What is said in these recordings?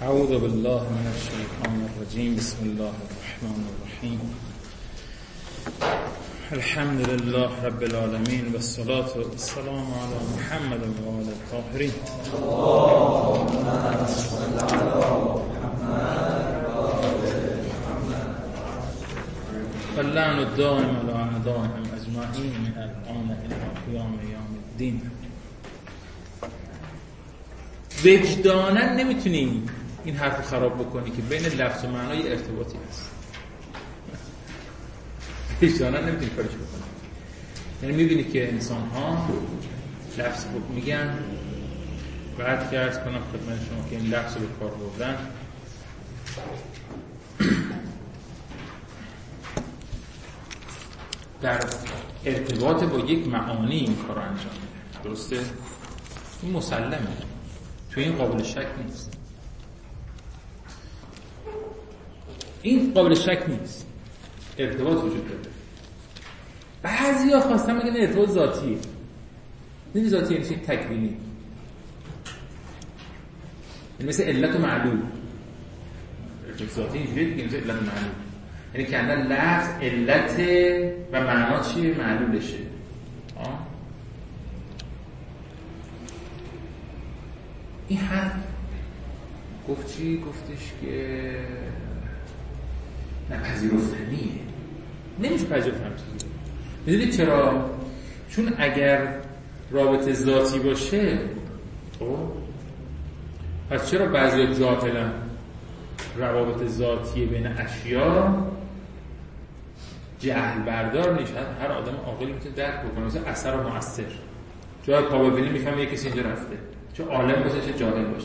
اعوذ بالله من الشیطان الرجیم. بسم الله الرحمن الرحیم. الحمد لله رب العالمین و الصلاة والسلام علی محمد و آله الطاهرین. اللهم صل علی محمد و آل محمد و اللعن الدائم علی اعدائهم اجمعین من الان الی قیام یوم الدین. وجداناً نمیتونی این حرف خراب بکنی که بین لفظ و معنای ارتباطی هست. وجداناً نمیتونی کارش بکنی. یعنی میبینی که انسان ها لفظ میگن، بعد که عرض کنم خدمت شما که این لفظ رو به کار بردن در ارتباط با یک معانی این کار رو انجام میده. درسته؟ این مسلمه، تو این قابل شک نیست. این قابل شک نیست. ارتباط وجود داره. بعضیا خواستن بگن ارتباط ذاتیه. این ذاتی یعنی تکوینی، یعنی مثل علت و معلول. ارتباط ذاتی اینجوریه دیگه، مثل علت و معلول، یعنی که اندر لفظ علت و معنا چیه؟ معلولشه. این حرف گفت چی؟ گفتش که نپذیرفتنیه، نمیشه پذیرفت همچیزی. میدونید چرا؟ چون اگر رابطه ذاتی باشه، خب پس چرا بعضی جاهلن روابط ذاتی بین اشیا جهل بردار نیست؟ هر آدم عاقلی میتونه درک بکنه. مثل اثر و مؤثر، جای پا ببینی میفهمه یه کسی اینجا رفته، چه عالم باشه چه جاهل باشه.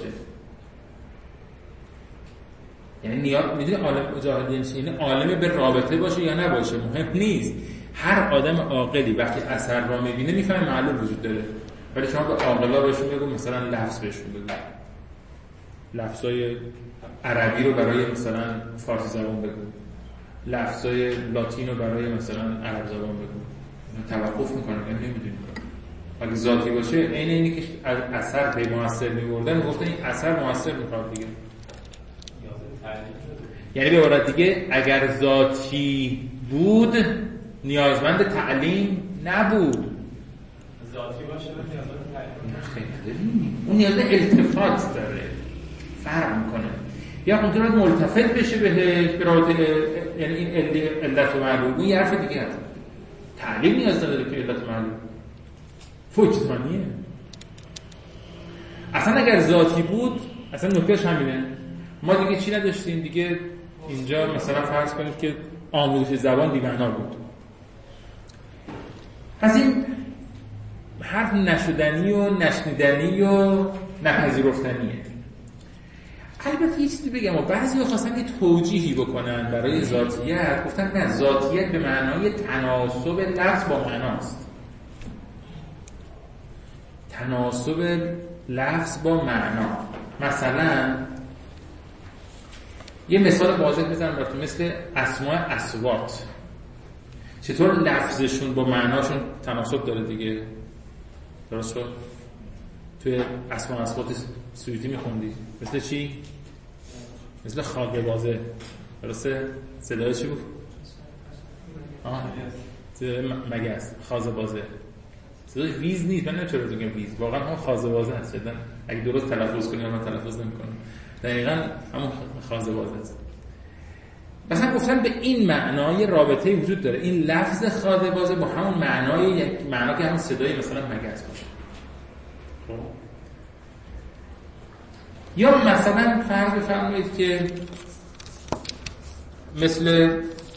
یعنی نیاز میدونی عالم و جاهل یعنی عالم به رابطه باشه یا نباشه مهم نیست. هر آدم عاقلی وقتی اثر را میبینه میفهمه معلوم وجود داره. ولی شما به عاقلا بهشون بگو مثلا لفظ بهشون بگو، لفظای عربی رو برای مثلا فارسی زبان بگو، لفظای لاتین رو برای مثلا عرب زبان بگو، توقف میکنن. یعنی نمیدونی اگه ذاتی باشه عین اینی که از اثر به مؤثر می‌بردن، گفتن این اثر مؤثر می‌خواد دیگه. یعنی به عبارت دیگه اگر ذاتی بود نیازمند تعلیم نبود. ذاتی باشه نیازمند تعلیم خیلی اون نیاز التفات داره، فرق میکنه. یا اون طرف ملتفت بشه بهش به رابطه، یعنی این علت و معلول. اون یه حرف دیگه هست. تعلیم نیاز نداره که علت و معلول وجدانیه. اصلا اگر ذاتی بود، اصلا نکتهش همینه، ما دیگه چی نداشتیم دیگه. اینجا مثلا فرض کنید که آموزش زبان بی‌معنا بود. پس این حرف نشدنی و نشنیدنی و نپذیرفتنیه. البته یه چیزی بگم، بعضی خواستن یه توجیهی بکنن برای ذاتیت. گفتن نه، ذاتیت به معنای تناسب لفظ با معناست. تناسب لفظ با معنا. مثلا یه مثال واضح بزنم براتون، مثل اسماء اصوات. چطور لفظشون با معناشون تناسب داره دیگه؟ درست شد؟ توی اسماء اصوات سویتی میخوندی مثل چی؟ مثل خاک بازه. درسته؟ صدای چی بود؟ صدای مگس، خاز بازه. صدای ویز نیست. من نمی‌دونم چرا میگم ویز، واقعا هم خاز بازه هست. شدن اگه درست تلفظ کنی، من تلفظ نمی‌کنم، دقیقاً همون خاز بازه است. مثلا گفتن به این معنای رابطه وجود داره. این لفظ خاز بازه با همون معنای یک معنا که همون صدای مثلا مگس باشه. یا مثلا فرض بفرمایید که مثل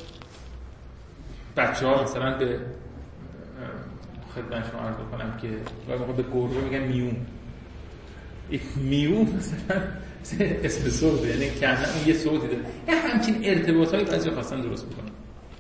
بچه‌ها مثلا به خدمت شما عرض کنم که به گربه میگن میون. این میون مثلا اسم صوت، یعنی که اون یه صوتی داره. یه همچین ارتباطایی بعضی خواستن درست بکنن.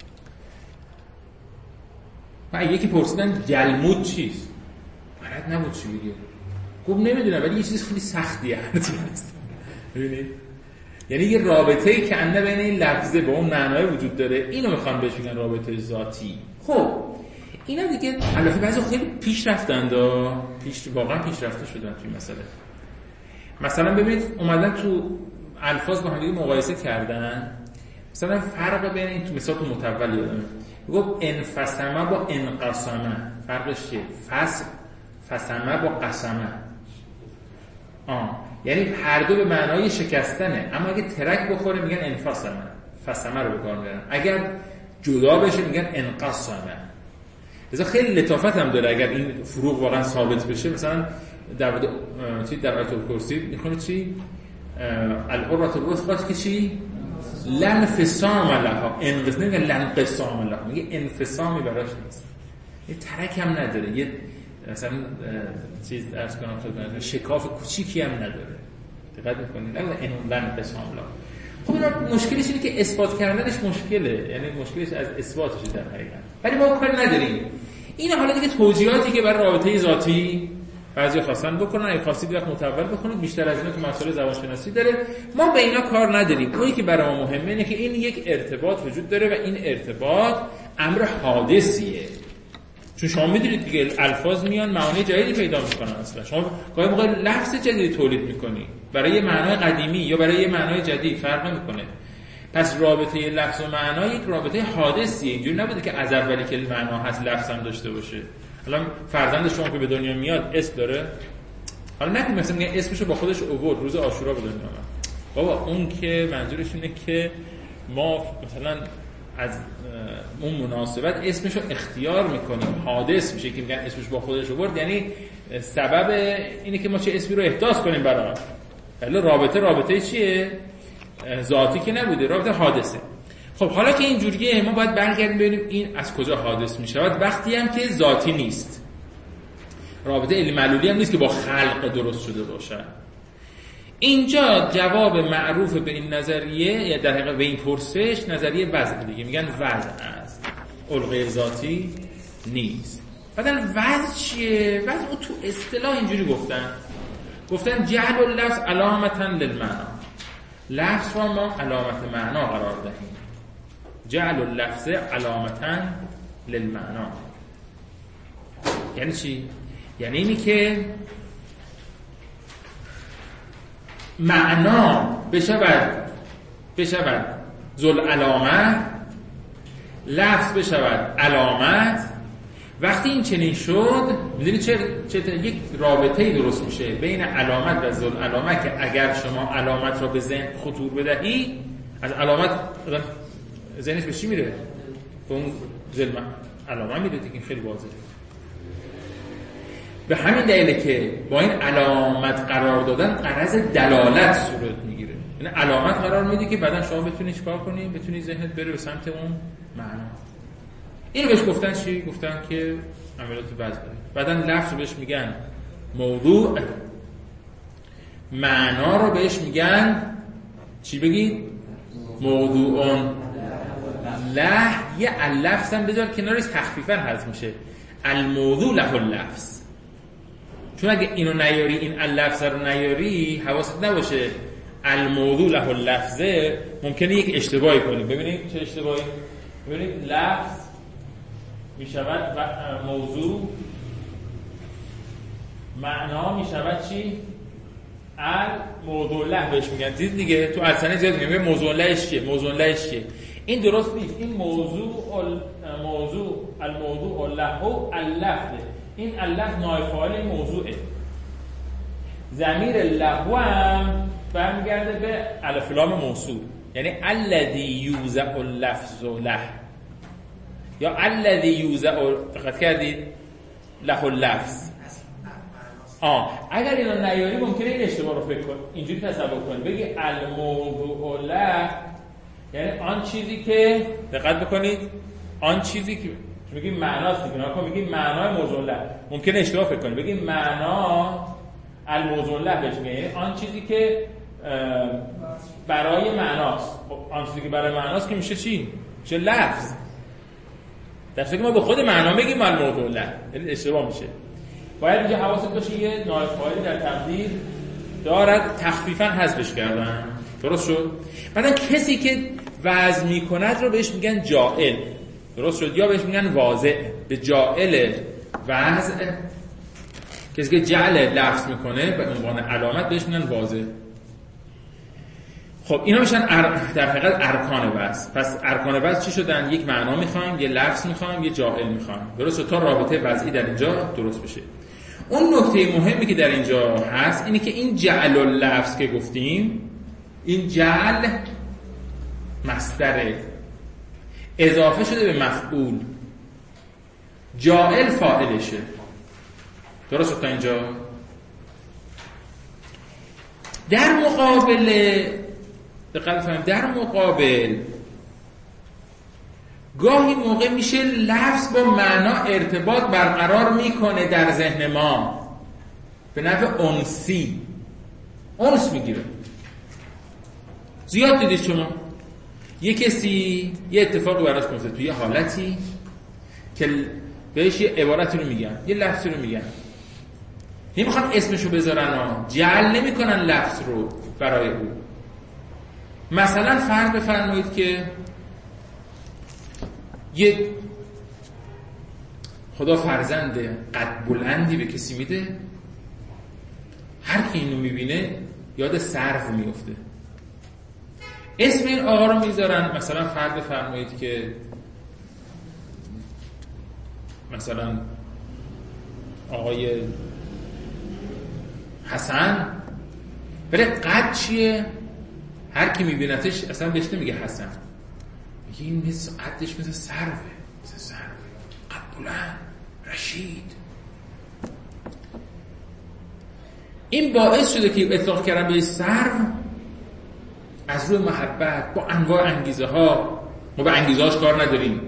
و یکی پرسیدن گلمود چیست؟ بلد نبود چی بگه. گفت نمیدونم، ولی یه چیز خیلی سختیه. ببینید، یعنی یه رابطه‌ای که انده بین این لفظه با اون معنای وجود داره. اینو میخوان بهش بگن رابطه ذاتی. خب اینا دیگه البته بعضی خیلی پیش رفتند، واقعا پیش رفته شدن توی مسئله. مثلا ببینید اومدن تو الفاظ با هم دیگه مقایسه کردن، مثلا فرق بین این تو مثال تو متول یادمه گفت انفسمه با انقسمه فرقش چیه؟ فسمه با قسمه. یعنی هر دو به معنای شکستنه، اما اگه ترک بخوره میگن انفسمه، فسمه رو به کار میبرن. اگر جدا بشه میگن انقسمه. لذا خیلی لطافت هم داره اگر این فروق واقعا ثابت بشه. مثلا در آیت الکرسی میخونه چی؟ الحرة الوثقی که چی؟ لانفصام لها. انقسام نمیگه لانقسام لها، میگه انفصامی براش نیست، یه ترک هم نداره، یه مثلا چیز درس کنم خدمتتون شکاف کوچیکی هم نداره. دقت میکنید؟ نه این لانقسام لها. خب اینا مشکلش اینه که اثبات کردنش مشکله، یعنی مشکلش از اثباتش در حقیقت. ولی ما کاری نداریم. این حالا دیگه توضیحاتی که برای رابطه ذاتی بعضی خواستن بکنن، اگه خواستید وقت متول بخونید، بیشتر از اینا تو مسائل زبانشناسی داره. ما به اینا کار نداریم. اونی که برای ما مهمه اینه که این یک ارتباط وجود داره و این ارتباط امر حادثیه. چون شما میدونید دیگه الفاظ میان معانی جدیدی پیدا میکنن. اصلا شما گاهی موقع لفظ جدیدی تولید میکنی برای یه معنای قدیمی یا برای یه معنای جدید، فرق نمیکنه. پس رابطه لفظ و معنا یک رابطه حادثیه. اینجوری نبوده که از اولی که معنا هست لفظ هم داشته باشه. الان فرزند شما که به دنیا میاد اسم داره، حالا نکنید مثلا میگن اسمشو با خودش آورد روز عاشورا به دنیا اومد. بابا اون که منظورش اینه که ما مثلا از اون مناسبت اسمشو اختیار میکنیم، حادث میشه که میگن اسمش با خودش آورد، یعنی سبب اینه که ما چه اسمی رو احداث کنیم براش. ولی رابطه چیه؟ ذاتی که نبوده، رابطه حادثه. خب حالا که اینجوریه ما باید برگردیم ببینیم این از کجا حادث میشه. وقتی هم که ذاتی نیست، رابطه علی معلولی هم نیست که با خلق درست شده باشه. اینجا جواب معروف به این نظریه یا در حقیقت به این پرسش نظریه وضع دیگه، میگن وضع است، علقه ذاتی نیست. بعدن وضع چیه؟ وضع او تو اصطلاح اینجوری گفتن جعل اللفظ علامتا للمعنا، لفظ را ما علامت معنا قرار دهیم. جعل اللفظ علامتا للمعنا یعنی چی؟ یعنی اینی که معنا بشود ذل علامت، لفظ بشود علامت. وقتی این چنین شد میدونید چه یک رابطه‌ای درست میشه بین علامت و ذل علامت که اگر شما علامت را به ذهن خطور بدهی، از علامت ذهنش به چی میره؟ به اون ذل علامت میره دیگه. خیلی واضحه. به همین دلیله که با این علامت قرار دادن غرض دلالت صورت میگیره. یعنی علامت قرار میده که بعدن شما بتونی چیکار کنی؟ بتونی ذهنت بره به سمت اون معنا. اینو بهش گفتن چی؟ گفتن که عملیات وضع. بعدن لفظ بهش میگن موضوع، معنا رو بهش میگن چی بگید؟ موضوعون له. یه اللفظ هم بذار کنارش تخفیفاً حذف میشه، الموضوع له اللفظ. چون اگه اینو نیاری، این اللفظ رو نیاری، حواست نباشه الموضوع له اللفظ، ممکنه یک اشتباهی کنی. ببینید چه اشتباهی؟ ببینید لفظ میشود موضوع، معنا میشود چی؟ الموضوع له بهش میگن. دید دیگه تو السنه زیاد میگن موضوع لهش چیه؟ موضوع لهش چیه؟ این درست نیست. این الموضوع له اللفظ. این اللفظ نائب فاعل موضوعه. ضمیر له هم برمیگرده به الف لام موصول، یعنی الذی یوزع اللفظ له یا الذی یوزع. دقت کردید؟ له اللفظ. اگر اینو نیاری ممکنه این اشتباه رو فکر کن، اینجوری تصور کنید، بگی الموضوع له یعنی آن چیزی که، دقت بکنید، آن چیزی که میگیم معناست دیگه، نکن میگیم معنای موضوع له، ممکنه اشتباه فکر کنید، بگیم معنا الموضوع له بهش میگن، یعنی آن چیزی که برای معناست. آن چیزی که برای معناست که میشه چی؟ میشه لفظ. در صورتی که ما به خود معنا میگیم الموضوع له، یعنی اشتباه میشه. باید اینجا حواست باشه یه نائب فاعلی در تقدیر دارد، تخفیفاً حذفش کردن. درست شد؟ بعدن کسی که وضع میکند رو بهش میگن جاعل. درست شد؟ یا بهش میگن واضع. به جاعل وضع، کسی که جعل لفظ میکنه به عنوان علامت بهش میگن واضع. خب اینا میشن در حقیقت ارکان وصف. پس ارکان وصف چی شدن؟ یک معنا میخوایم، یه لفظ میخوایم، یه جاعل میخوایم. درسته؟ تا رابطه وضعی در اینجا درست بشه. اون نکته مهمی که در اینجا هست اینه که این جعل اللفظ که گفتیم، این جعل مصدر اضافه شده به مفعول، جاعل فاعلشه. درست تا اینجا؟ در مقابل گاهی موقع میشه لفظ با معنا ارتباط برقرار میکنه در ذهن ما به نحو انسی، انس میگیره. زیاد دیدید شما یه کسی یه اتفاقی براش میفته توی یه حالتی که بهش یه عبارتی رو میگن، یه لفظی رو میگن، نمیخوان اسمشو بذارن، جعل نمیکنن لفظ رو برای او. مثلا فرض بفرمایید که یه خدا فرزند قد بلندی به کسی میده، هر کی اینو میبینه یاد سرو میفته، اسم این آقا رو میذارن. مثلا فرض بفرمایید که مثلا آقای حسن، ولی قد چیه؟ هر کی میبینتش اصلا بهش نمیگه حسن، میگه این مثل قدش مثل سروه، مثل سروه، قد بلند، رشید. این باعث شده که اطلاق کردن به سرو از روی محبت با انواع انگیزه ها. ما به انگیزه هاش کار نداریم،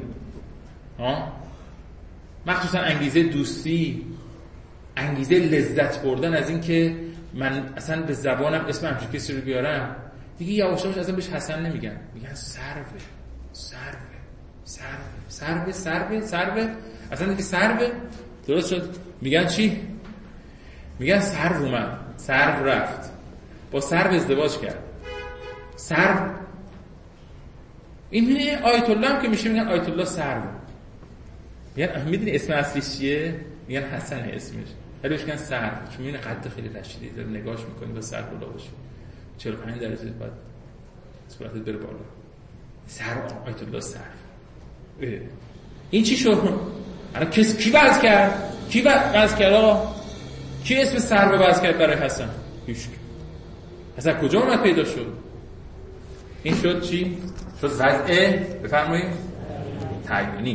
مخصوصا انگیزه دوستی، انگیزه لذت بردن از این که من اصلا به زبانم اسم همچون کسی رو بیارم دیگه یواش یواش اصلا بهش حسن نمیگن، میگن سروه، سروه، سروه، سروه، سروه، سروه، اصلا دیگه سروه. درست شد؟ میگن چی؟ میگن سرو اومد، سرو رفت، با سرو ازدواج کرد. سرو این میدونی آیت الله هم که میشه میگن آیت الله سرو. میگن میدونی اسم اصلیش چیه؟ میگن حسن اسمش، ولی بهش میگن سرو چون میبینه قد خیلی رشیدی داره، نگاهش میکنی با سر بالا باشه 45 درجه بعد صورتت بره بالا. سرو آیت الله سرو. این چی شد؟ الان کی وضع کرد؟ کی وضع کرد آقا؟ کی اسم سرو وضع کرد برای حسن؟ هیچ. حسن کجا اومد پیدا شد؟ این شد چی؟ شد وضع بفرمایید تعیینی.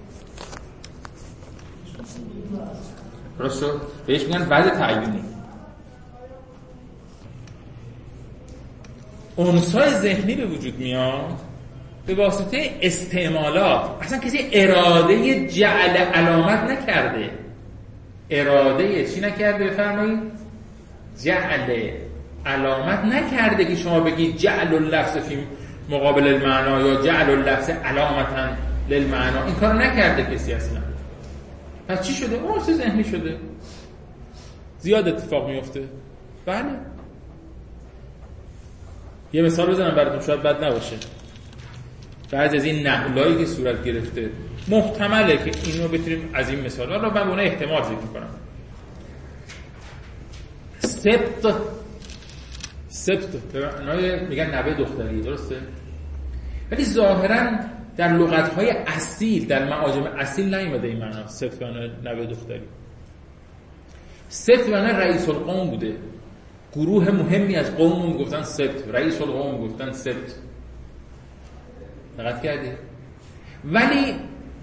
درست شد؟ بهش میگن وضع تعیینی. انسای ذهنی به وجود میاد به واسطه استعمالات. اصلا کسی اراده جعل علامت نکرده، اراده چی نکرده بفرمایید؟ جعل علامت نکرده که شما بگید جعل اللفظ فی مقابل المعنا یا جعل اللفظ علامتا للمعنا. این کارو نکرده کسی اصلا. پس چی شده؟ اون چه ذهنی شده. زیاد اتفاق میفته. بله. یه مثال بزنم براتون شاید بد نباشه. بعضی از این نقلایی که صورت گرفته محتمله که اینو بتونیم از این مثالا رو من به اون احتمال ذکر کنم. سبت میگن نوه دختری، درسته؟ ولی ظاهرا در لغت‌های اصیل، در معاجم اصیل نیومده این معنا سبت یعنی نوه دختری. سبت یعنی رئیس القوم بوده، گروه مهمی از قوم میگفتن سبت، رئیس القوم میگفتن سبت. دقت کردی؟ ولی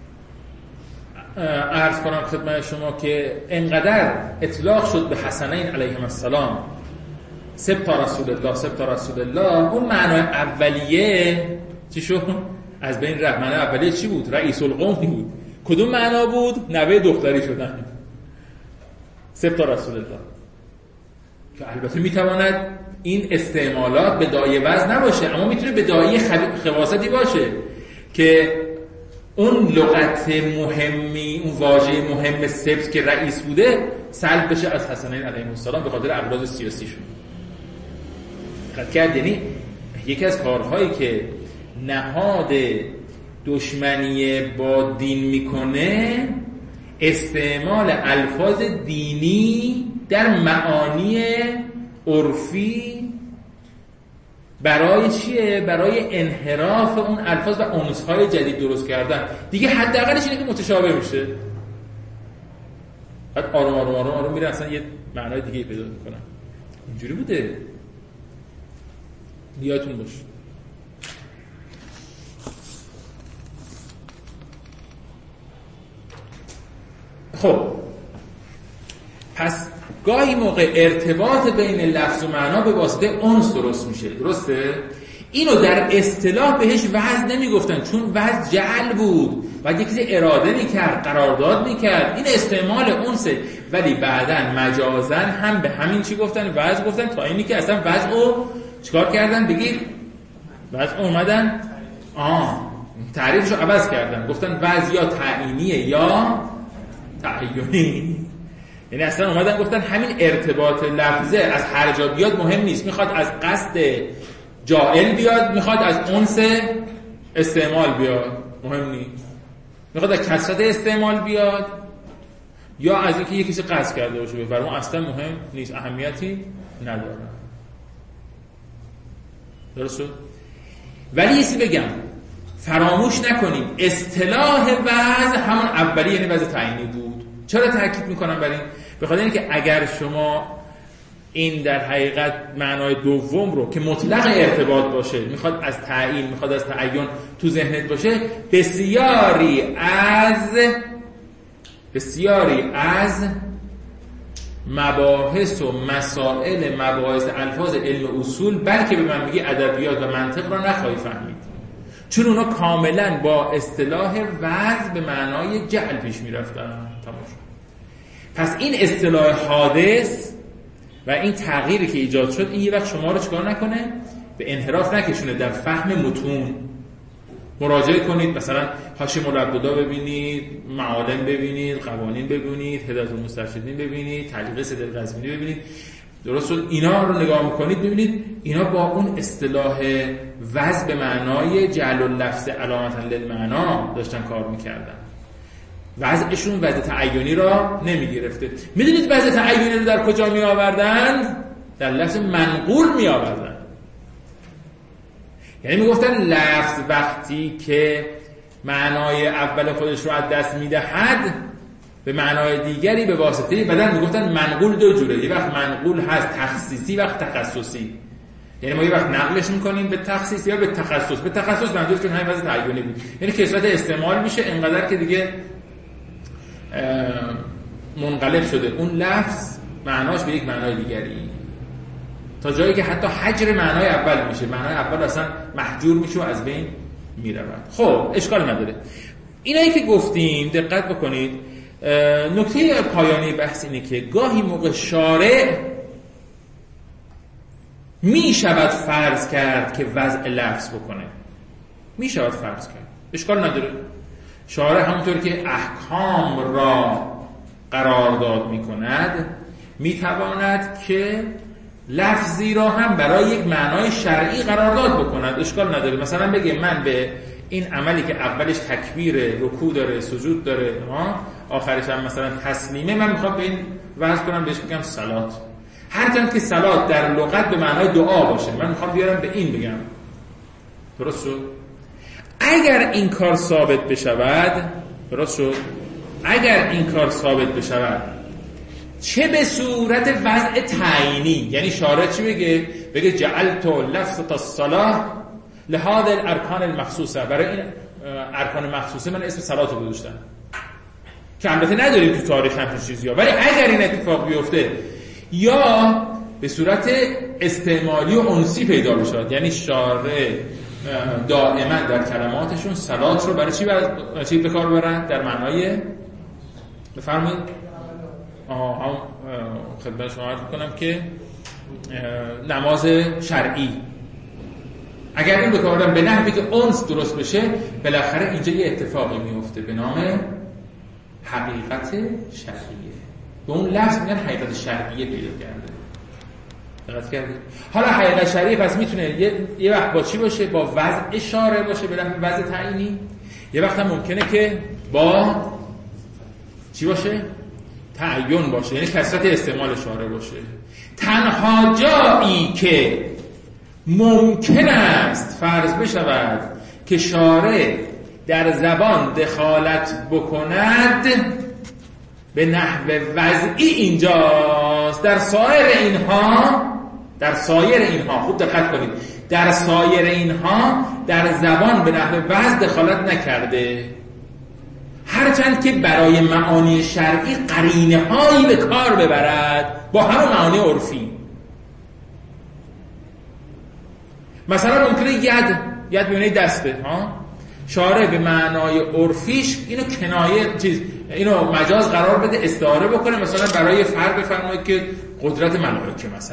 عرض کنم خدمت شما که انقدر اطلاق شد به حسنین علیهم السلام، سبت رسول الله، سبت رسول الله، اون معنای اولیه چی شد؟ از بین رفت. معنای اولیه چی بود؟ رئیس القوم بود. کدوم معنا بود؟ نوه دختری شدن. سبت رسول الله. که البته میتواند این استعمالات به دایه وزن نباشه، اما میتونه به دایه خواصتی باشه که اون لغت مهمی، اون واژه مهم سبت که رئیس بوده سلب بشه از حسنین علیهم السلام به خاطر اغراض سیاسیشون. دقت کرد؟ یعنی یکی از کارهایی که نهاد دشمنی با دین میکنه استعمال الفاظ دینی در معانی عرفی برای چیه؟ برای انحراف اون الفاظ و انس‌های جدید درست کردن. دیگه حداقلش اینه که متشابه میشه. بعد آروم میره اصلا یه معنای دیگه پیدا میکنن. اینجوری بوده. یادتون باشه. خب پس گاهی موقع ارتباط بین لفظ و معنا به واسطه انس درست میشه. درسته؟ اینو در اصطلاح بهش وزن نمیگفتن، چون وزن جعل بود و یه کسی اراده میکرد، قرارداد میکرد. این استعمال انسه. ولی بعدن مجازن هم به همین چی گفتن؟ وزن گفتن، تا اینی که اصلا وزن رو چیکار کردن؟ بگید وزن اومدن تعریفشو عوض کردن، گفتن وزن یا تعیینیه یا تعیینی. یعنی اصلا اومدن گفتن همین ارتباط لفظه از هر جا بیاد مهم نیست، میخواد از قصد جائل بیاد، میخواد از انس استعمال بیاد، مهم نیست، میخواد از کثرت استعمال بیاد یا از اینکه یه کسی قصد کرده باشه بفرمون، اصلا مهم نیست، اهمیتی نداره. درست شد؟ ولی یه چیزی بگم، فراموش نکنیم اصطلاح وضع همون اولی یعنی وضع تعیینی بود. چرا تاکید میکنم بر این؟ به خاطر اینکه اگر شما این در حقیقت معنای دوم رو که مطلق ارتباط باشه، میخواد از تعیین، میخواد از تعین تو ذهنت باشه، بسیاری از مباحث و مسائل مباحث الفاظ علم اصول، بلکه به من میگی ادبیات و منطق رو نخواهی فهمید، چون اونا کاملا با اصطلاح وضع به معنای جعل پیش میرفتن. پس این اصطلاح حادث و این تغییری که ایجاد شد، این یه وقت شما رو چکار نکنه؟ به انحراف نکشونه در فهم متون. مراجعه کنید، مثلا حاشیه مرددا ببینید، معالم ببینید، قوانین ببینید، هدایت المسترشدین ببینید، تعلیق سید القزوینی ببینید. درست شد؟ اینا رو نگاه میکنید ببینید اینا با اون اصطلاح وضع به معنای جعل اللفظ علامتا للمعنا داشتن کار میکردن. وضعشون وضع تعیینی را نمیگرفته. میدونید وضع تعیینی رو در کجا می آوردن؟ در لفظ منقول می آوردن. یعنی میگفتن لفظ وقتی که معنای اول خودش رو از دست میدهد به معنای دیگری به واسطه بدن، میگفتن منقول دو جوره، یه وقت منقول هست تخصیصی، وقت تخصصی. یعنی ما یه وقت نقلش میکنیم به تخصیص یا به تخصص. به تخصص منظورشون همین وضع تعیینی بود، یعنی کثرت استعمال میشه انقدر که دیگه منقلب شده اون لفظ معناش به یک معنای دیگری، تا جایی که حتی حجر معنای اول میشه، معنای اول اصلا محجور میشه و از بین میرود. خب اشکال نداره. اینایی که گفتیم دقت بکنید. نکته پایانی بحث اینه که گاهی موقع شارع میشود فرض کرد که وضع لفظ بکنه، میشود فرض کرد، اشکال نداره. شارع همونطور که احکام را قرارداد میکند، میتواند که لفظی را هم برای یک معنای شرعی قرارداد بکند، اشکال نداره. مثلا بگه من به این عملی که اولش تکبیر، رکوع داره، سجود داره، آخرش هم مثلا تسلیمه، من میخوام به این وضع کنم بهش بگم صلات. هرچند که صلات در لغت به معنای دعا باشه، من میخوام بیارم به این بگم. درست شد؟ اگر این کار ثابت بشود، درست شد؟ اگر این کار ثابت بشود، چه به صورت وضع تعیینی، یعنی شارع چی بگه؟ بگه جعلت لفظة الصلاة لهذا الارکان المخصوصه، برای این ارکان مخصوصه من اسم صلات رو گذاشتم، که البته نداریم تو تاریخ همچین چیزی‌ها، ولی اگر این اتفاق بیفته یا به صورت استعمالی و انسی پیدا بشه، یعنی شارع دائما در کلماتشون صلات رو برای چی به کار برن؟ در معنای بفرمایید هم خدمت شما عرض می‌کنم که نماز شرعی، اگر این به کار برن به نحوی که انس درست بشه، بالاخره اینجا یه اتفاقی میفته به نام حقیقت شرعیه. به اون لفظ میگن حقیقت شرعیه پیدا کرده. دقت کردید؟ حالا حقیقت شرعیه پس میتونه یه وقت با چی باشه؟ با وضع شارع باشه، به نحو وضع تعیینی. یه وقت هم ممکنه که با چی باشه؟ تعین باشه، یعنی کثرت استعمال شارع باشه. تنها جایی که ممکن است فرض بشود که شارع در زبان دخالت بکند به نحو وضعی اینجاست. در سایر اینها خوب دقت کنید، در سایر اینها در زبان به نحو وضع دخالت نکرده، هرچند که برای معانی شرعی قرینه هایی به کار ببرد با همه معانی عرفی. مثلا ممکنه ید ببینید دسته شارع به معنای عرفیش اینو کنایه اینو مجاز قرار بده، استعاره بکنه، مثلا برای فرد بفرمایید که قدرت ملائکه مثلا،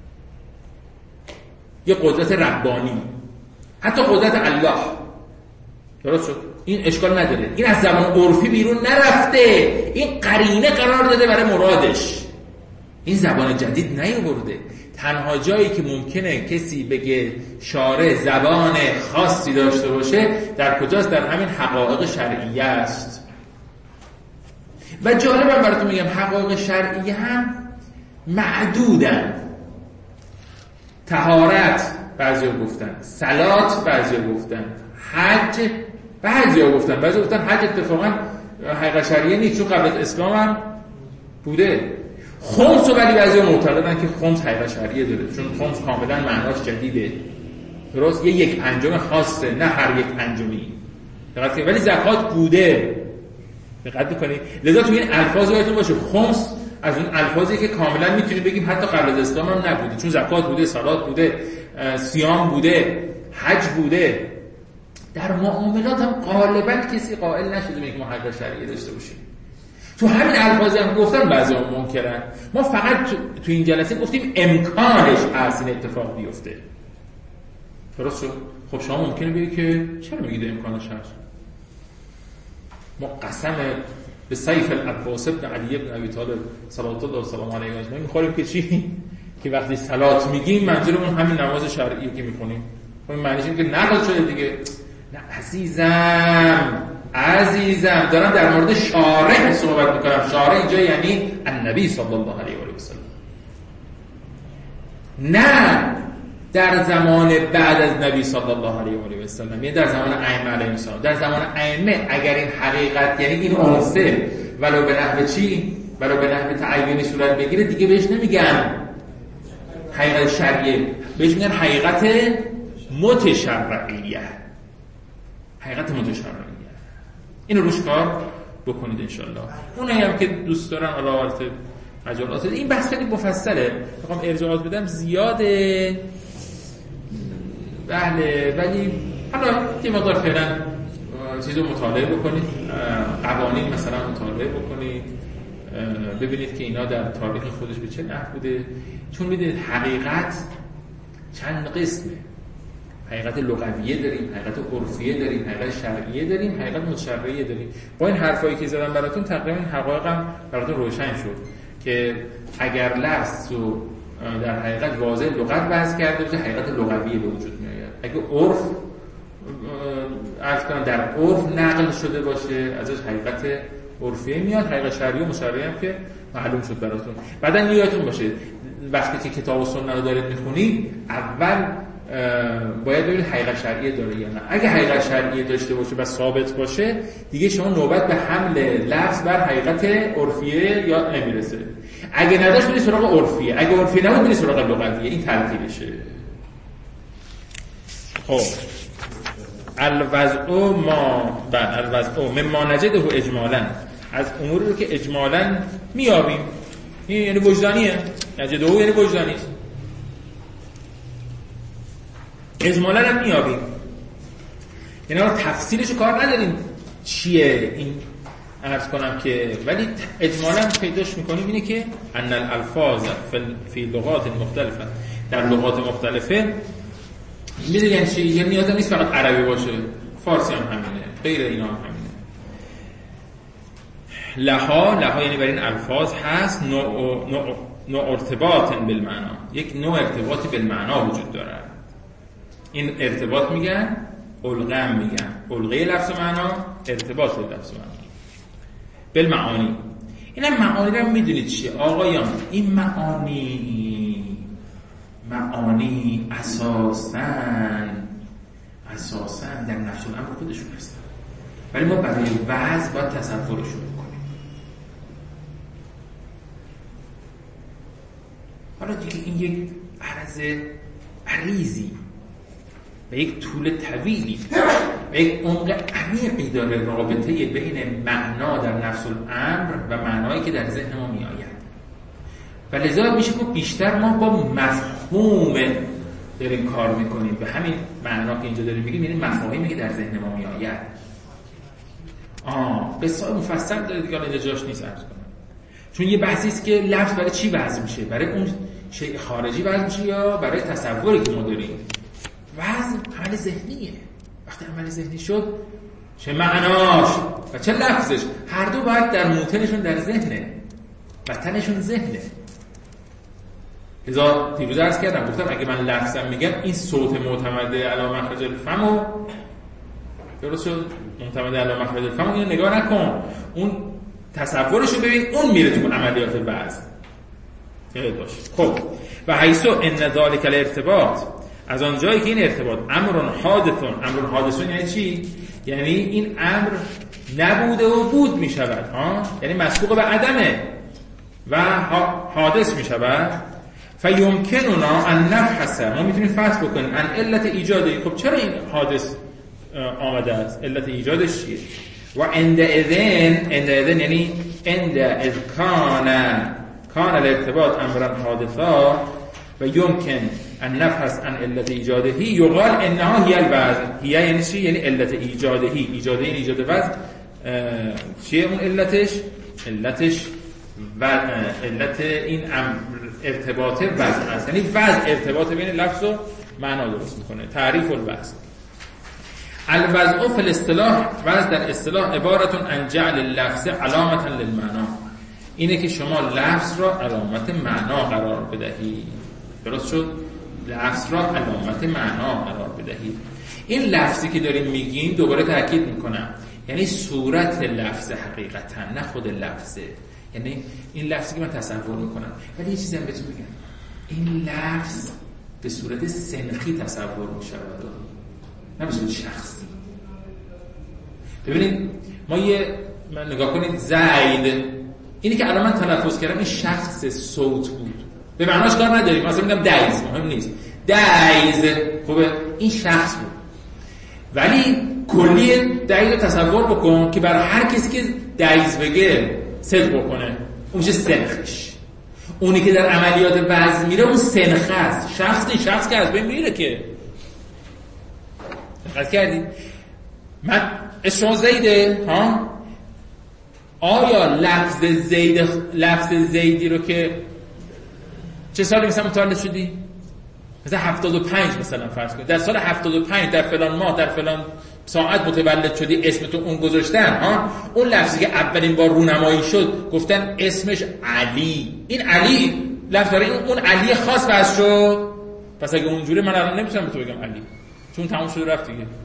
یه قدرت ربانی، حتی قدرت الله. درست شد؟ این اشکال نداره، این از زبان عرفی بیرون نرفته، این قرینه قرار داده برای مرادش، این زبان جدید نیاورده. تنها جایی که ممکنه کسی بگه شارع زبان خاصی داشته باشه در کجاست؟ در همین حقایق شرعیه است. و جالبم براتون میگم حقایق شرعیه هم معدودن. طهارت بعضیا گفتن، صلات بعضیا گفتن، حج بعضیا گفتن حج اتفاقا حقیقت شرعیه نیست چون قبل از اسلام هم بوده. خمس رو ولی بعضیا معتقدن که خمس حقیقت شرعیه داره، چون خمس کاملا معناش جدیده. درست؟ یک انجام خاصه، نه هر یک انجامی. دقت کنید. ولی زکات بوده. دقت می‌کنید؟ لذا تو این الفاظ یادتون باشه خمس از اون الفاظی که کاملا میتونیم بگیم حتی قبل از اسلام هم نبوده، چون زکات بوده، صلات بوده، صیام بوده، حج بوده. در معاملات هم غالبا کسی قائل نشده میگه ما حقیقت شرعیه داشته باشیم. تو همین الفاظی هم گفتن بعضی‌ها منکرن. ما فقط تو این جلسه گفتیم امکانش هست این اتفاق بیفته. درست شد؟ خب شما ممکنه بگید که چرا میگید امکانش هست؟ ما قسم به سیف العباس ابن علی ابن ابی طالب صلوات الله و سلام علیه و اجمعین می‌خوریم که چی؟ که وقتی صلات میگیم منظورمون همین نماز شرعی که می‌خونیم. خب معنیش اینه که نقل شده دیگه. نه عزیزم دارم در مورد شارع صحبت میکنم. شارع اینجا یعنی النبی صلی الله علیه و سلم، نه در زمان بعد از نبی صلی الله علیه و سلم، یعنی در زمان ائمه علیهم السلام. در زمان ائمه اگر این حقیقت یعنی این عنصر ولو به نحو تعیینی صورت بگیره دیگه بهش نمیگن حقیقت شرعیه، بهش میگن حقیقت متشرعیه. اینو روش کار بکنید انشالله. اونایی هم که دوست دارن علاوه مجالات این بحث خیلی مفصله، میخوام ارجاعات بدم زیاده بله، ولی حالا یه مقدار فعلا چیزو مطالعه بکنید، قوانین مثلا مطالعه بکنید، ببینید که اینا در تاریخ خودش به چه نحو بوده. چون میدونید حقیقت چند قسمه، حقیقت لغویه داریم، حقیقت عرفیه داریم، حقیقت شرعیه داریم، حقیقت متشرعیه داریم. با این حرفایی که زدم براتون تقریبا این حقایقم براتون روشن شد که اگر لفظ رو در حقیقت واضح لغت بحث کرده باشه حقیقت لغویه به وجود میاد. اگه عرف در عرف نقل شده باشه ازش حقیقت عرفیه میاد، حقیقت شرعی و مشرعی هم که معلوم شد براتون. بعدن یادتون باشه وقتی که کتاب و سنت رو دارید میخونید اول باید ببینید حقیقت شرعیه داره یا نه. اگه حقیقت شرعیه داشته باشه و ثابت باشه دیگه شما نوبت به حمل لفظ بر حقیقت عرفیه یا نمیرسه. اگه نداشت برید سراغ عرفیه، اگه عرفیه نبود برید سراغ لغویه. این ترتیبشه. خب الوضع مما نجده اجمالا، از اموری رو که اجمالا میابیم. این یعنی وجدانیه، نجده یعنی وجدانی، اجمالا هم میابیم. یعنی تفصیلش رو کار نداریم چیه این عرض کنم که، ولی اجمالا پیداش میکنیم اینه که ان الالفاظ فی لغات مختلفه، در لغات مختلفه میدونی یعنی چی؟ یعنی نیاز نیست فقط عربی باشه، فارسی هم همینه، غیر اینا هم همینه. لها یعنی برای این الفاظ هست نوع ارتباط بالمعنا، یک نوع ارتباطی بالمعنا وجود داره. این ارتباط میگن القم، میگن القه لفظ معنا، ارتباط لفظ معنا بالمعانی. این هم معانی رو میدونید چیه آقایان؟ این معانی معانی اساساً در نفس الامر خودشون هستن، ولی ما برای وضع باید تصورشون بکنیم. حالا دیگه این یک عرض عریضی و یک طول طویلی و یک عمق عمیقی داره رابطه بین معنا در نفس الامر و معنایی که در ذهن ما می آید و لذا میشه که بیشتر ما با مفهوم داریم کار میکنیم و همین معنا که اینجا داریم میگیم یعنی مفاهیمی که در ذهن ما می آید. بسیار مفصل داره دیگه، اینجا جاش نیست عرض کنم، چون یه بحثی است که لفظ برای چی وضع میشه، برای اون شیء خارجی وضع میشه یا برای تصوری که ما داریم. وضع عمل ذهنیه. وقتی عمل ذهنی شد چه معناش و چه لفظش هر دو باید در موتنشون در ذهنه و تنشون ذهنه. لذا دیروز عرض کردم گفتم اگه من لفظم میگم این صوت معتمد علی مخرج الفم درست شد، معتمد علی مخرج الفم اینو نگاه نکن، اون تصورشو ببین، اون میره تو عملیات وضع. یاد باش. خب و حیث ان ذلک الارتباط، از آن جایی که این ارتباط امر حادثون یعنی چی؟ یعنی این امر نبوده و بود می شود، یعنی مسبوق به عدمه و حادث می شود. فیمکننا ان نبحث، ما میتونیم فحص بکنیم ان علت ایجاده. خب چرا این حادث آمده است؟ علت ایجادش چیه؟ و عند اذن یعنی عند اذ کان الارتباط امرا حادثا و یمکن ان نبحث عن علت ایجاده یقال انها هی الوضع. هی یعنی چی؟ یعنی علت ایجاده. ایجاده این ایجاد وضع چیه؟ اون علتش و علت این ارتباط وضع است، یعنی وضع ارتباط بین لفظ و معنا درست میکنه. تعریف الوضع. الوضع فی الاصطلاح، وضع در اصطلاح عبارت عن جعل اللفظ علامتا للمعنا، اینه که شما لفظ را علامت معنا قرار بدهید. درست شد؟ لفظ را علامت معنا قرار بدهید. این لفظی که داریم میگیم دوباره تاکید میکنم، یعنی صورت لفظ حقیقتا، نه خود لفظه. یعنی این لفظی که من تصور میکنم، ولی یه چیزی هم بهتون بگم، این لفظ به صورت سنخی تصور میشود، نه به صورت شخصی. ببینید من نگاه کنید، زید اینی که الان من تلفظ کردم این شخص صوت بود، به معناش کار نداریم. مثلا میگم دایز، مهم نیست، دایز خوبه، این شخص بود. ولی کلی دایز رو تصور بکن که برای هر کسی که دایز بگه صدق بکنه، اون میشه سنخش. اونی که در عملیات وضع میره اون سنخه است. شخص که از بین میره که دقت کردید؟ من اسم زیده آیا لفظ زیدی رو که چه سالی مثلا متولد شدی؟ مثلا 75 مثلا فرض کنید، در سال 75 در فلان ماه در فلان ساعت متولد شدی، اسمتو اون گذاشتن. اون لفظی که اولین بار رونمایی شد گفتن اسمش علی، این علی لفظ داره، اون علی خاص بس شد. پس اگه اونجوری من الان نمیتونم به تو بگم علی، چون تموم شده رفت دیگه.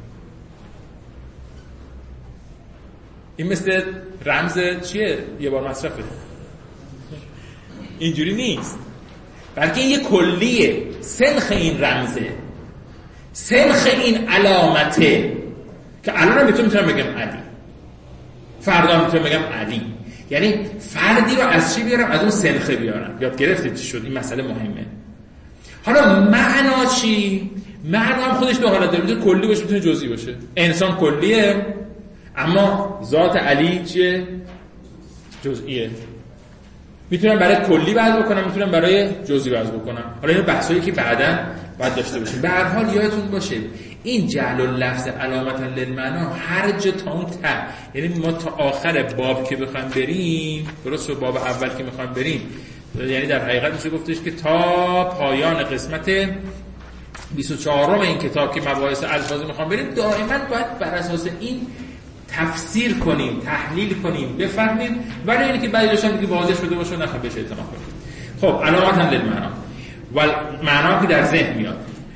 این مثل رمز چیه؟ یه بار مصرفه. اینجوری نیست، بلکه این یه کلیه. سنخ این رمزه، سنخ این علامته، که الان میتونم بگم علی، فردا میتونم بگم علی. یعنی فردی رو از چی بیارم؟ از اون سنخه بیارم. یاد گرفتید چی شد؟ این مسئله مهمه. حالا معنا چی؟ معنا هم خودش دو حالت داره، میتونه کلی باشه میتونه جزئی باشه. انسان کلیه، اما ذات علی چیه؟ جزئیه. میتونم برای کلی وضع بکنم، میتونم برای جزئی وضع بکنم. حالا این بحثایی که بعداً باید داشته باشیم. به هر حال یادتون باشه این جعل اللفظ علامتا للمعنا هر جا تا اون یعنی ما تا آخر باب که بخوایم بریم، درست باب اول که میخوایم بریم، یعنی در حقیقت میشه گفتش که تا پایان قسمت 24 این کتاب که مباحث الفاظی میخوام بریم، دائما باید بر اساس این تفسیر کنیم، تحلیل کنیم، بفهمیم، ولی اینکه که بعضی داشتن دیگه واضح شده باشه نخواه بهش اعتماد کنیم. خب علامت للمعنا و معنا که در ذهن میاد.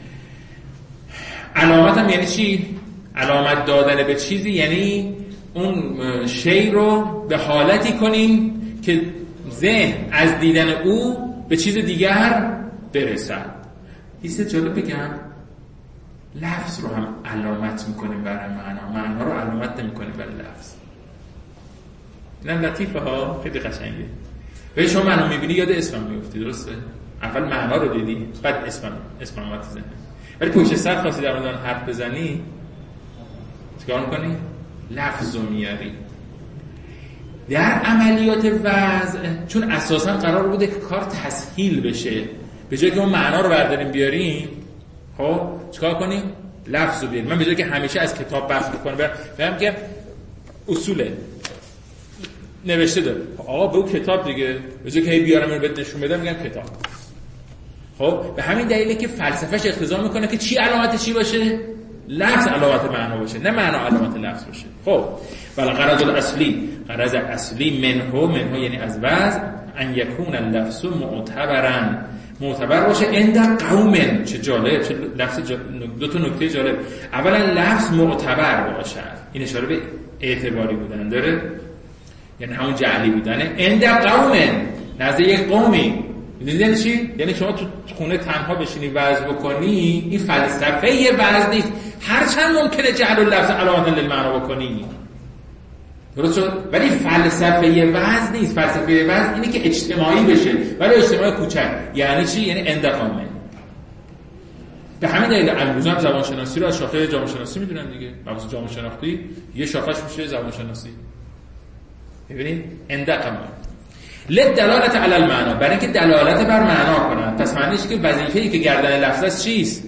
علامت هم یعنی چی؟ علامت دادن به چیزی یعنی اون شی رو به حالتی کنیم که ذهن از دیدن او به چیز دیگر برسد. یه جالب بگم، لفظ رو هم علامت میکنیم برای معنا رو علامت نمیکنیم برای لفظ. اینم لطیفه ها، خیلی قشنگه. ولی شما معنا میبینی یاد اسمم میفتی، درسته؟ اول معنا رو دیدی بعد اسمم اومد تو ذهنت، ولی پشت سر خواستی در موردش حرف بزنی چیکار میکنی؟ لفظ رو میاری. در عملیات وضع چون اساسا قرار بوده که کار تسهیل بشه، به جای که اون معنا رو برداریم بیاریم، خب چیکار کنیم؟ لفظ رو بیاریم. من به جای که همیشه از کتاب بحث بکنم بگم که اصوله نوشته داره، آقا به اون کتاب دیگه، به جای که هی بیارم اینو بهت نشون بدم میگم کتاب. خب به همین دلیله که فلسفهش اقتضا میکنه که چی علامت چی باشه؟ لفظ علامت معنا باشه، نه معنا علامت لفظ باشه. خب ولی غرض اصلی منه یعنی از وضع ان یکون اللفظ معتبر باشه عند قوم. چه جالب، چه لفظ دو تا نکته جالب. اولا لفظ معتبر باشه، این اشاره به اعتباری بودن داره، یعنی همون جعلی بودنه. عند قوم، نزد یک قومی. میدونید چی؟ یعنی شما تو خونه تنها بشینی وعظ بکنی، این فلسفه وعظ نیست، هرچند ممکنه جعل اللفظ علامت للمعنا بکنی، درست شد؟ ولی فلسفه وعظ نیست. فلسفه وعظ اینه که اجتماعی بشه، ولی اجتماعی کوچک. یعنی چی؟ یعنی عند قوم. به همین دلیل امروزم زبان شناسی رو از شاخه جامعه شناسی میدونن دیگه. مثلا جامعه شناختی یه شاخه‌اش میشه زبان شناسی. ببینید عند قوم لدلالت علی المعنا، برای اینکه دلالت بر معنا کنن. پس معنیش که وظیفه‌ای که گردن لفظ است چیست؟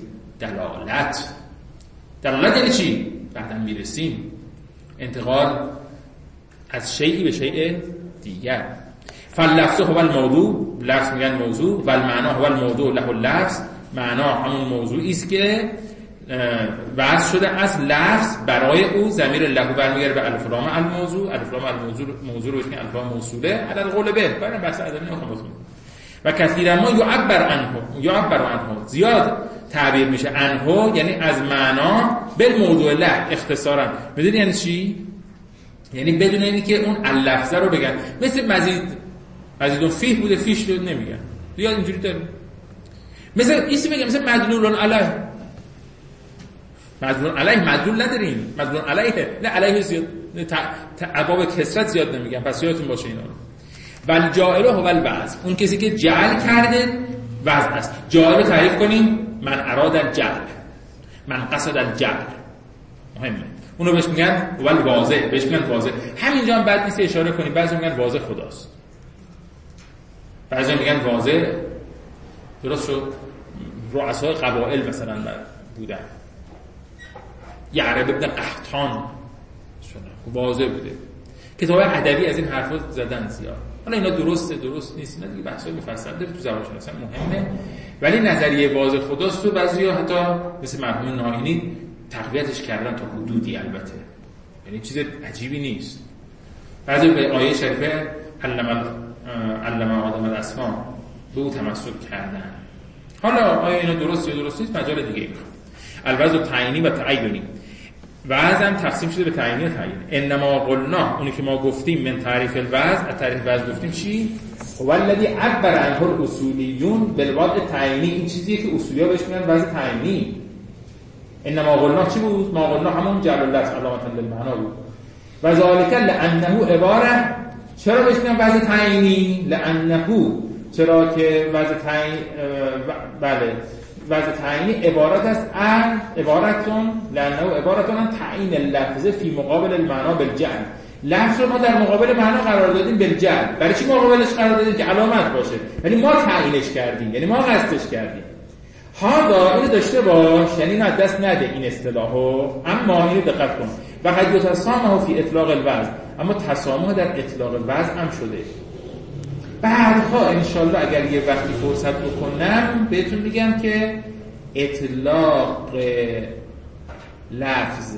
دلالت یعنی چی؟ بعداً میرسیم انتقال از شیئی به شیء دیگر. فاللفظ هو الموضوع، لفظ میگن موضوع، و المعنا هو الموضوع له اللفظ، معنا همون موضوعی است که وضع شده از لفظ برای او. ضمیر له برمیگرده به الف لام الموضوع. الف لام الموضوع رو بگیم الف لام موصوله علی القول به، برای بحث ادبی نمیخوام بازم. و کثیرا ما یعبر عنه زیاد تعبیر میشه عنه، یعنی از معنا بالموضوع له اختصارا. بدون یعنی چی؟ یعنی بدون اینی که اون اللفظه رو بگن. مثل مزیدون فیه بوده فیش رو نمیگن، زیاد اینجوری داره. مثل ایسی میگم مثل مدلول علیه. مدلول علیه مدلول نداریم، مدلول علیه نه علیه زیاد ابواب کسرت زیاد نمیگن، پس یادتون باشه اینا رو. ول جاعل هو الوضع، اون کسی که جعل کرده وضع است. جاعل رو تعریف کنیم، من اراد الجعل، من قصد الجعل، مهمه. اونو بهش میگن ول واضح، بهش میگن واضح. همینجا هم بعد نیست اشاره کنیم، بعضی میگن واضح خداست، بعضی میگن واضح درست شد رؤسای قبایل مثلا بودن، یعرب ابن قحطان واضح بوده. کتاب ادبی از این حرفا زدن زیاد. حالا اینا درست نیست، اینا دیگه بحثای مفصل داره تو زبان شناسی مهمه، ولی نظریه واضح خداست رو بعضیا حتی مثل مرحوم ناینی تقویتش کردن تا حدودی، البته یعنی چیز عجیبی نیست. بعضی به آیه شریفه علم آدم الاسماء به او تمسک کردن. حالا آیا اینا درست یا درست نیست مجال دیگه میخواد. الوضع تعیینی و تعیینی، وضع هم تقسیم شده به تعیینی و تعیین. انما قلنا، اونی که ما گفتیم من تعریف الوضع، از تعریف وضع گفتیم چی؟ هو الذی عبر عنه الاصولیون بالوضع تعیینی. این چیزیه که اصولی‌ها بهش میگن وضع تعیینی. انما قلنا چی بود؟ ما قلنا همون جعل اللفظ علامت للمعنا بود. و ذالک لانه عباره، چرا بهش میگن وضع تعیینی؟ لانه، چرا که وضع تعیین بله وضع تعیینی عبارت است عن لانه عبارتون عن تعیین اللفظ فی مقابل المعنا بالجعل. لفظ رو ما در مقابل معنا قرار دادیم بالجعل. برای چی مقابلش قرار دادیم؟ که علامت باشه، یعنی ما تعیینش کردیم، یعنی ما قصدش کردیم. هذا اینو داشته باش، یعنی نه دست نده این اصطلاحو، اما اینو دقت کن. و قد یتسامح فی اطلاق الوضع، اما تسامح در اطلاق الوضع هم شده. بعدها انشالله اگر یه وقتی فرصت بکنم بهتون میگم که اطلاق لفظ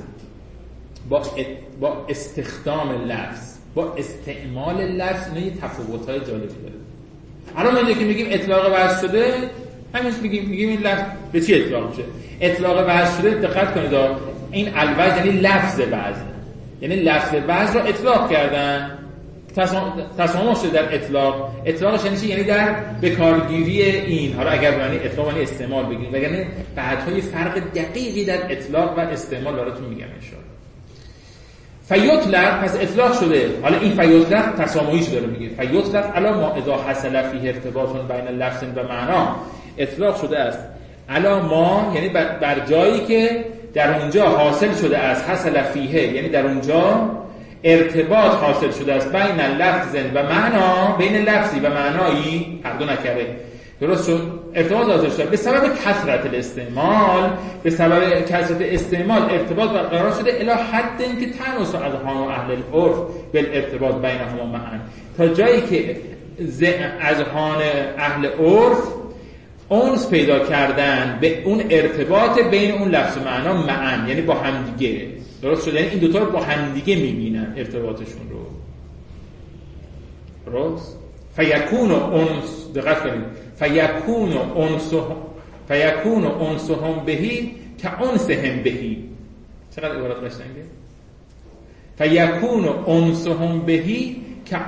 با استخدام لفظ، با استعمال لفظ، اینا یه تفاوت‌های جالبی داره. الان ما که میگیم اطلاق وضع شده، همین میگیم این لفظ به چی اطلاق میشه؟ اطلاق وضع شده، دقت کنید این الوضع یعنی لفظ وضع، یعنی لفظ وضع رو اطلاق کردن. تسامح شده در اطلاقش یعنی چی؟ یعنی در بکارگیری این. حالا اگر معنی اطلاق یعنی استعمال بگیریم، وگرنه بعدها یه فرق دقیقی در اطلاق و استعمال براتون میگم ان شاء الله. فیطلق، پس اطلاق شده. حالا این فیطلق تسامحیش داره میگه. فیطلق علی ما اذا حصل فیه ارتباط بین لفظ و معنا، اطلاق شده است علی ما یعنی بر جایی که در اونجا حاصل شده است، حصل فیه یعنی در اونجا ارتباط حاصل شده است بین لفظ و معنا، بین لفظی و معنایی، هر دو نکره درست شد، ارتباط حاصل شده به سبب کثرت الاستعمال، به سبب کثرت استعمال ارتباط برقرار شده الی حد اینکه تنوس اذهان و اهل العرف بالارتباط بینهما معا، تا جایی که اذهان اهل عرف اونس پیدا کردن به اون ارتباط بین اون لفظ و معنا معا، یعنی با همدیگه. درست شده؟ یعنی این دوتا رو با همدیگه میبینن ارتباطشون رو. درست؟ فیکون انس، دقت کنید، فیکون انسهم بهی که انسهم بهی. چقدر عبارت قشنگه؟ فیکون انسهم بهی که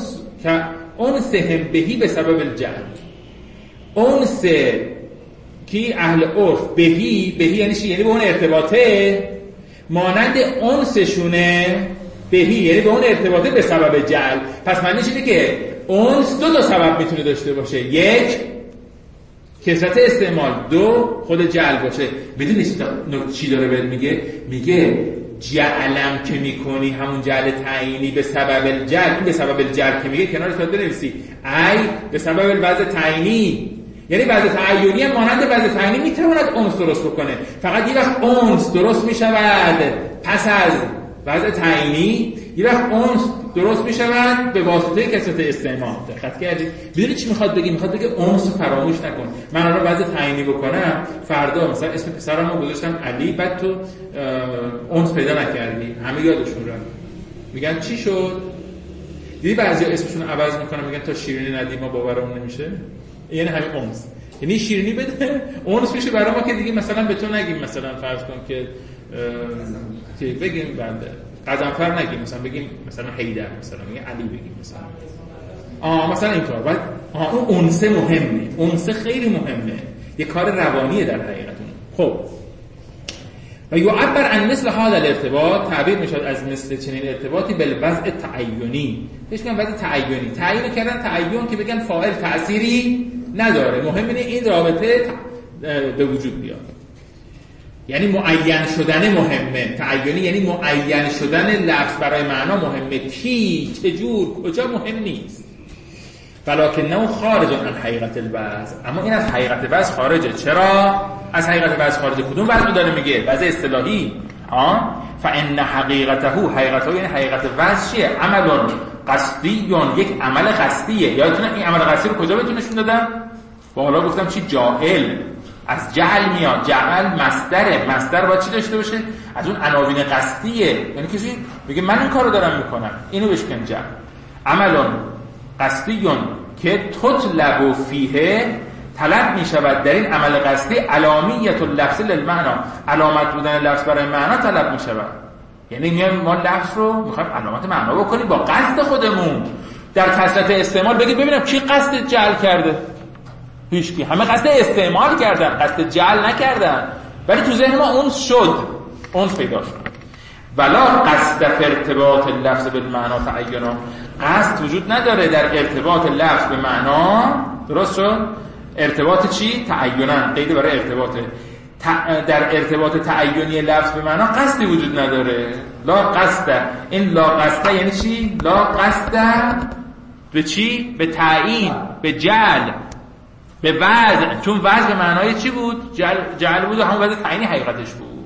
انسهم بهی به سبب الجهل. انس کی اهل عرف بهی یعنی چی؟ یعنی به اون ارتباطه مانند انسشونه بهی، یعنی به اون ارتباطه به سبب جهل. پس معنیش اینه که انس دو سبب میتونه داشته باشه، یک کثرت استعمال، دو خود جهل باشه. بدونی چی داره بهت میگه جعلم که میکنی همون جعل تعیینی به سبب الجهل، این به سبب الجهل که میگه کنارش باید بنویسی ای به سبب الوضع تعیینی، یعنی وضع تعیینی هم مانند وضع تعیینی میتواند انس درست بکنه، فقط یه وقت انس درست میشود پس از وضع تعیینی، یه وقت انس درست میشود به واسطه کثرت استعمال. دقت کردید؟ بدونید چی میخواد بگه؟ میخواد بگه انس فراموش نکن. من الان وضع تعیینی بکنم، فردا مثلا اسم پسرمو گذاشتم علی، بعد تو انس پیدا نکردی، همه یادشون رفت، میگن چی شد؟ دیدی بعضیا اسمشون عوض میکنن، میگن تا شیرینی ندیم ما باورمون نمیشه، یعنی همین انس، یعنی شیرینی بده انس میشه برای ما که دیگه مثلا به تو نگیم، مثلا فرض کن که بگیم بعد قزنفر نگیم، مثلا بگیم مثلا حیدر، مثلا میگه علی بگیم مثلا مثلا اینطور. بعد اون انس مهمه، انس خیلی مهمه، یه کار روانیه در حقیقت. خب و یعبر عن مثل هذا الارتباط، تعبیر میشد از مثل چنین ارتباطی بالوضع تعیینی. بهش میگن وضع تعیینی. تعیین کردن تعیین که بگن فاعل تأثیری نداره، مهم اینه این رابطه به وجود بیاد، یعنی معین شدن مهمه. تعیینی یعنی معین شدن لفظ برای معنا مهمه، کی، چجور، کجا مهم نیست. ولکنه خارج عن حقیقت الوضع، اما این از حقیقت وضع خارجه. چرا از حقیقت وضع خارجه؟ کدوم وضع رو داره میگه؟ وضع اصطلاحی. فان حقیقته، حقیقته یعنی حقیقت وضع چیه؟ عمل قصدی، یک عمل قصدیه. یادتونه این عمل قصدی رو کجا بهتون نشون دادم؟ بالا گفتم چی؟ جاهل، از جهل میاد. جعل مصدره، مصدر باید چی داشته باشه؟ از اون عناوین قصدیه، یعنی کسی میگه من این کارو دارم میکنم، اینو بشکن. جعل عمل قصدیون که تطلب فیه، طلب میشود در این عمل قصدی علامیت اللفظ للمعنا، علامت بودن لفظ برای معنا طلب میشود. یعنی میایم ما لفظ رو میخوایم علامت معنا بکنیم با قصد خودمون. در کثرت استعمال بگید ببینم کی قصد جعل کرده؟ هیچکی. همه قصد استعمال کردن، قصد جعل نکردن، ولی تو ذهن ما اون شد، اون پیدا شد. ولا قصد ارتباط اللفظ بالمعنا تعینا، قصد وجود نداره در ارتباط لفظ به معنا. درست شد؟ ارتباط چی؟ تعینا، قید برای ارتباطه. در ارتباط تعیینی لفظ به معنا قصدی وجود نداره. لا قصد، این لا قصد یعنی چی؟ لا قصد به چی؟ به تعیین، به جعل، به وضع. چون وضع به معنای چی بود؟ جعل بود و همون وضع تعیینی حقیقتش بود.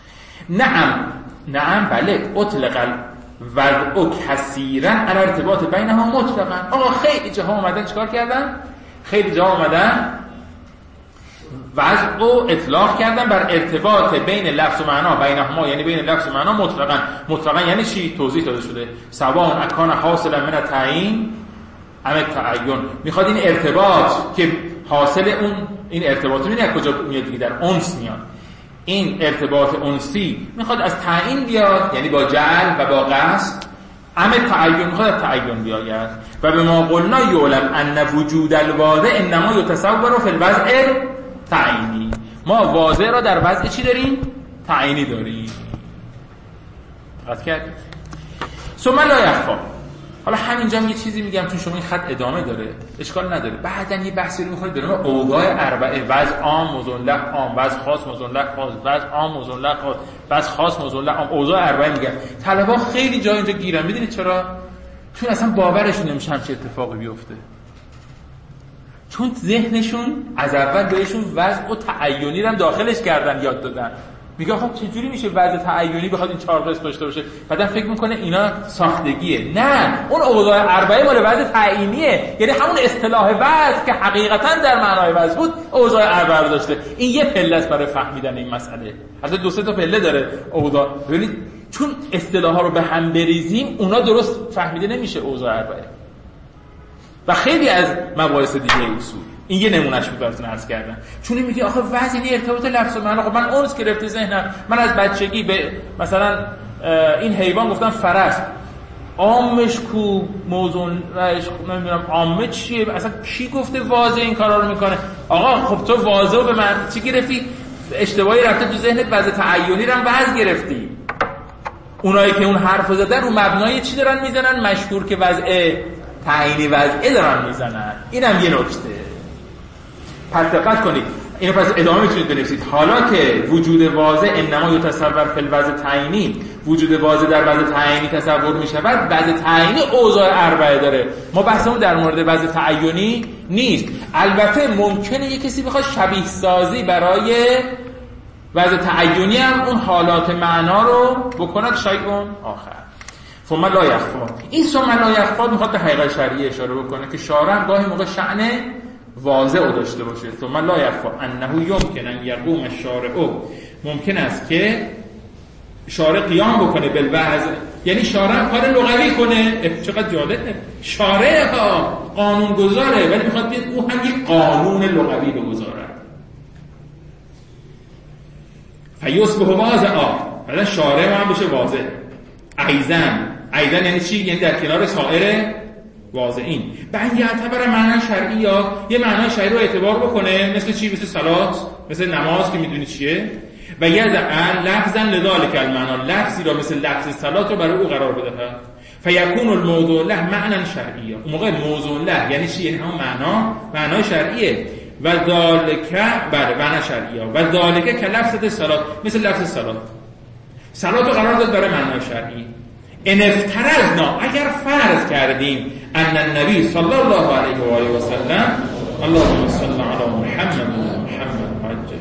نعم بله، اطلق الوضع کثیرا علی ارتباط بینها مطلقا. خیلی جاها اومدن چیکار کردن؟ خیلی جاها اومدن وضع رو اطلاق کردن بر ارتباط بین لفظ و معنا، بینهما یعنی بین لفظ و معنا مطلقا. مطلقا یعنی چی؟ توضیح داده شده. سواء اکان حاصلا من التعیین ام التعین. میخواد این ارتباط که حاصل این ارتباط میاد از کجا میاد؟ دیگه در انس میاد. این ارتباط انسی میخواد از تعیین بیاد، یعنی با جعل و با قصد، تعین میخواد تعین بیاید و به ما قلنا یعلم ان وجود الواضع انما یتصور فی الوضع تعینی. ما واضع را در وضع چی داریم؟ تعینی داریم. دقت کردید؟ ثم لا یخفا. حالا همینجا یه چیزی میگم چون شما این خط ادامه داره، اشکال نداره. بعداً یه بحثی رو می‌خواید به نام اوضاع اربعه، وضع عام، مزلق عام، وضع خاص، مزلق خاص، وضع عام، مزلق خاص، وضع خاص، مزلق عام، اوضاع اربعه میگن. طلبا خیلی جا اینجا گیرن. میدونید چرا؟ چون اصلا باورشون نمیشه همچین اتفاقی بیفته. چون ذهنشون از اول بهشون وضع و تعینی رو هم داخلش کردن، یاد دادن. میگه خب چجوری میشه وضع تعینی بخواد این 4 قسم داشته باشه؟ بعدم فکر میکنه اینا ساختگیه. نه، اون اوضاع اربعه مال وضع تعینیه، یعنی همون اصطلاح وضع که حقیقتا در معنای وضع بود اوضاع اربعه داشته. این یه پله است برای فهمیدن این مسئله. البته 2-3 تا پله داره اوضاع. ببینید چون اصطلاح ها رو به هم بریزیم اونا درست فهمیده نمیشه اوضاع اربعه. و خیلی از مباحث دیگه اصول. این یه نمونهش بود براتون عرض کردم. چون میگه آخه وضع یعنی ارتباط لفظ و معنا. خب من اونس گرفته ذهنم، من از بچگی به مثلا این حیوان گفتم فرس، عامش کو، موضوع نمیدونم عامه چیه، اصلا کی گفته واضع این کارا رو میکنه؟ آقا خب تو واضع رو به من چی گرفتی؟ اشتباهی رفته تو ذهنت، وضع تعینی رو هم وضع گرفتی. اونایی که اون حرفو زدن رو مبنای چی دارن میزنن؟ مشهور که وضع تعینی وضعه دارن میزنن. اینم یه نکته. پس دقت کنید. اینو پس ادامه میتونید بنویسید. حالا که وجود واضع انما یتصور فی الوضع تعینی، وجود واضع در وضع تعینی تصور میشود، وضع تعینی اوضاع اربعه داره. ما بحثمون در مورد وضع تعینی نیست. البته ممکنه یه کسی بخواد شبیه سازی برای وضع تعینی هم اون حالات معنا رو بکند شیء آخر. ثم لا یخفا. این ثم لا یخفا میخواد به حقیقت شرعی اشاره بکنه که شارع گاهی موقع شأن واضع رو داشته باشه. ثم لا یخفا انه یمکن ان یقوم الشارع، ممکن است که شارع قیام بکنه بالوضع، یعنی شارع کار لغوی کنه. چقدر جالبه، شارع قانون گذاره ولی میخواد بیاد او هم یک قانون لغوی بگذاره. فیصبح واضعا، بعد شارع هم بشه واضع. ایزن یعنی چی؟ یعنی در کنار سایر واضعین. بعد یعتبر معنی شرعی، یا یه معنی شرعی رو اعتبار بکنه، مثل چی؟ مثل صلات، مثل نماز که میدونی چیه. و یضع لفظا لذالک المعنی، لفظی را مثل لفظ صلات رو برای او قرار بده. فیکون الموضوع له معنی شرعی. اون موقع موضوع له یعنی چی؟ یعنی هم معنای شرعیه. و ذالک معنی شرعیه. و ذالک که لفظ صلات، مثل لفظ صلات رو قرار داد برای معنای شرعی. ان افترضنا، اگر فرض کردیم ان النبی صلی الله علیه و آله و سلم، اللهم صل علی محمد و محمد عجل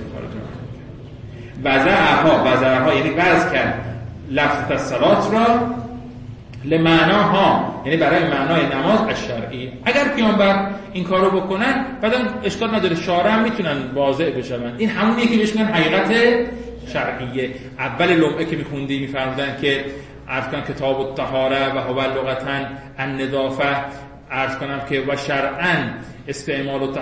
فرجه، وضعها یعنی وضع کرد لفظ الصلات را لمعناها، یعنی برای معنای نماز الشرعی. اگر پیامبر این کارو بکنن بعدم اشکال نداره، شارع هم میتونن واضع بشن. این همونیه که بهش میگن حقیقت شرعیه. اول لمعه که میخوندی میفهمدن که عرض کنم کتاب الطهاره و هو لغتاً النظافه، عرض کنم که و شرعاً استعمال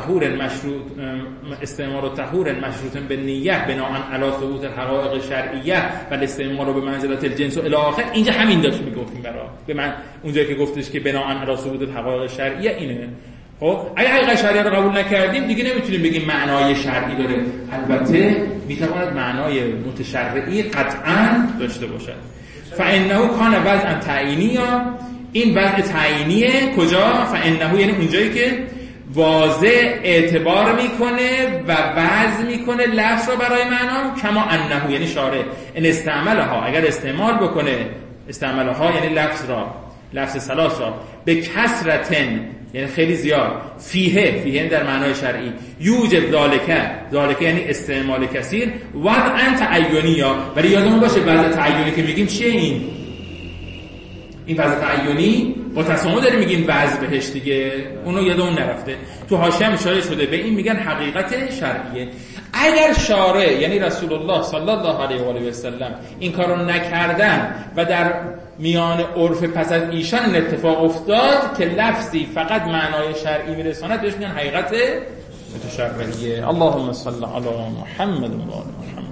طهور مشروط به نیت بناء علی ثبوت الحقائق الشرعیه و استعمال به منزلت الجنس و الی آخر. اینجا همین داشت میگفتیم به من اونجایی که گفتش که بناء علی ثبوت الحقائق الشرعیه اینه. خب اگه حقیقت شرعی رو قبول نکردیم دیگه نمیتونیم بگیم معنای شرعی داره. البته میتواند معنای متشرعی قطعاً داشته باشد. فانه کان وضع تعینی، این وضع تعینیه. کجا؟ فانه یعنی اونجایی که واضع اعتبار میکنه و وضع میکنه لفظ رو برای معنا، کما انه یعنی شارع ان استعملها، اگر استعمال بکنه استعملها یعنی لفظ صلات را به کثرتن یعنی خیلی زیاد، فیه در معنای شرعی، یوجب ذالک یعنی استعمال کثیر، وضعا تعینی. ولی یادمون باشه وضع تعینی که میگیم چیه؟ این وضع تعینی با تسامح داریم میگیم وضع بهش دیگه، اونو یادمون نرفته. تو حاشیه هم اشاره شده به این، میگن حقیقت شرعیه. اگر شارع یعنی رسول الله صلی الله علیه و آله و سلم این کارو نکردن و در میان عرف پس از ایشان این اتفاق افتاد که لفظی فقط معنای شرعی میرساند، بهش میگن حقیقت متشرعیه. اللهم صل علی محمد و آل محمد.